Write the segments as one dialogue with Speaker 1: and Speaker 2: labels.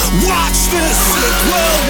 Speaker 1: Watch this sick world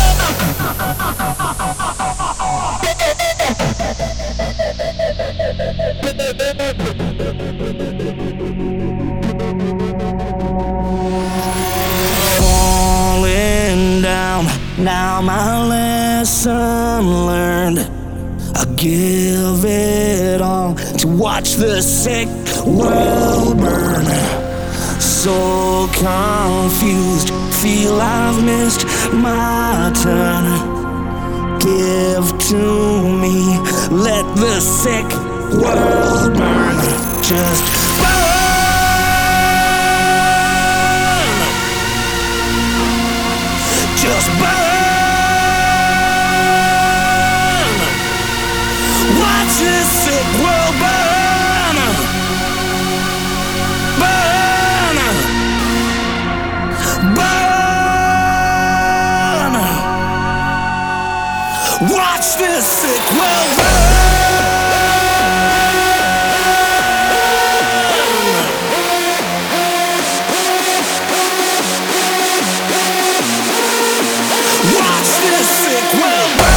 Speaker 1: falling down. Now my lesson learned. I give it all to watch the sick world burn. So confused, feel I've missed my turn. Give to me, let the sick world burn. Just burn. Just burn. Watch this sick world burn. Burn. Burn. Watch this sick world burn. Watch this sick world burn.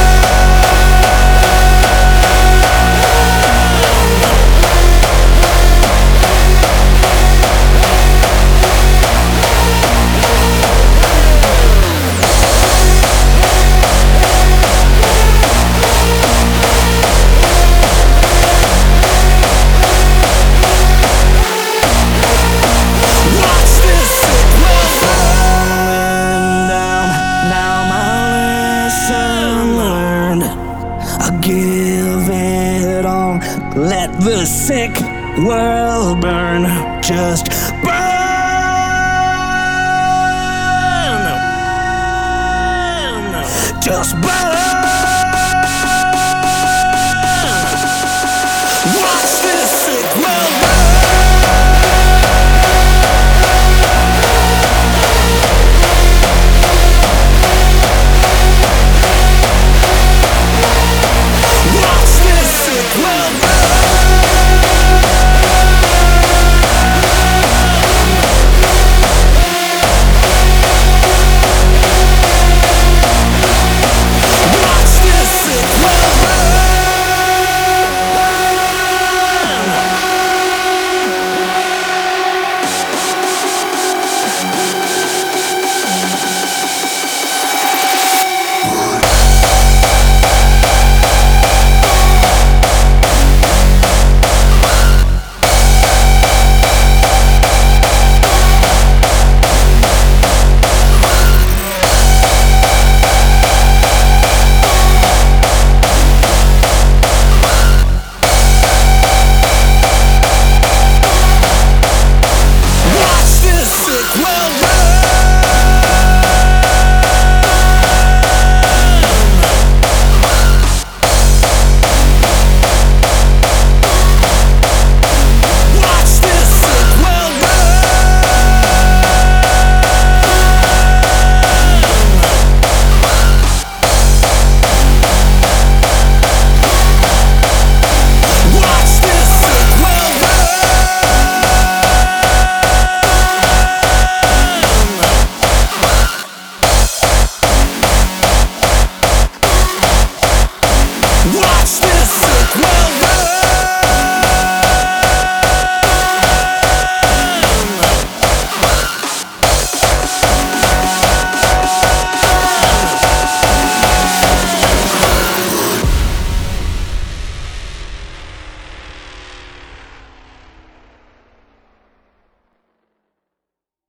Speaker 1: Give it all, let the sick world burn. Just burn. Just burn.